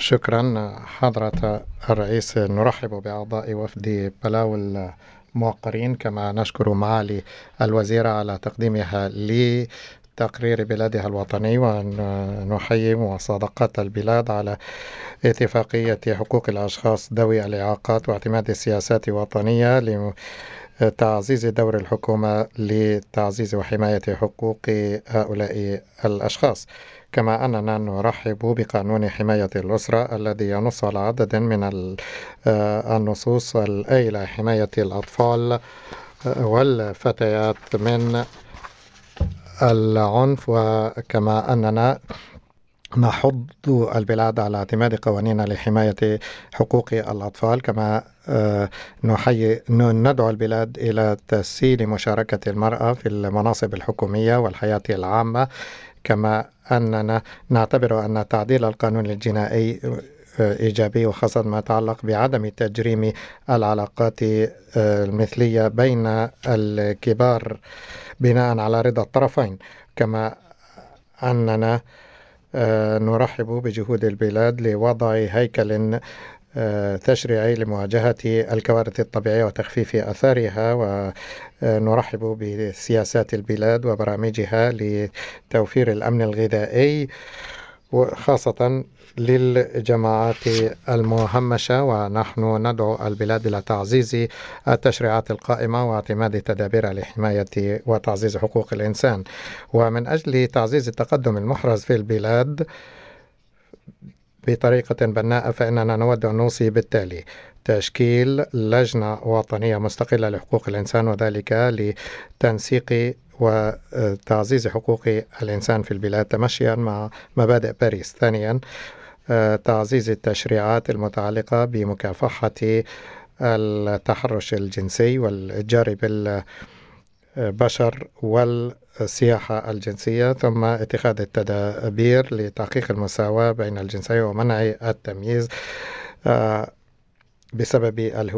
شكرا حضرة الرئيس. نرحب بأعضاء وفد بلاو الموقرين، كما نشكر معالي الوزيرة على تقديمها لتقرير بلادها الوطني، ونحيي مصادقة البلاد على اتفاقية حقوق الأشخاص ذوي الإعاقات واعتماد السياسات الوطنية لتعزيز دور الحكومة لتعزيز وحماية حقوق هؤلاء الأشخاص. كما أننا نرحب بقانون حماية الأسرة الذي ينص على عدد من النصوص الآيلة حماية الأطفال والفتيات من العنف، وكما أننا نحض البلاد على اعتماد قوانين لحماية حقوق الأطفال. كما ندعو البلاد إلى تسهيل مشاركة المرأة في المناصب الحكومية والحياة العامة. كما أننا نعتبر أن تعديل القانون الجنائي إيجابي، وخاصة ما يتعلق بعدم تجريم العلاقات المثلية بين الكبار بناء على رضا الطرفين. كما أننا نرحب بجهود البلاد لوضع هيكل تشريعي لمواجهة الكوارث الطبيعية وتخفيف أثارها، ونرحب بسياسات البلاد وبرامجها لتوفير الأمن الغذائي وخاصة للجماعات المهمشة. ونحن ندعو البلاد إلى تعزيز التشريعات القائمة واعتماد تدابير لحماية وتعزيز حقوق الإنسان. ومن أجل تعزيز التقدم المحرز في البلاد بطريقة بناءة، فإننا نود أن نوصي بالتالي: تشكيل لجنة وطنية مستقلة لحقوق الإنسان، وذلك لتنسيق وتعزيز حقوق الإنسان في البلاد تمشيا مع مبادئ باريس. ثانيا، تعزيز التشريعات المتعلقة بمكافحة التحرش الجنسي والإتجار بالبشر والسياحة الجنسية. ثم اتخاذ التدابير لتحقيق المساواة بين الجنسين ومنع التمييز بسبب الهوية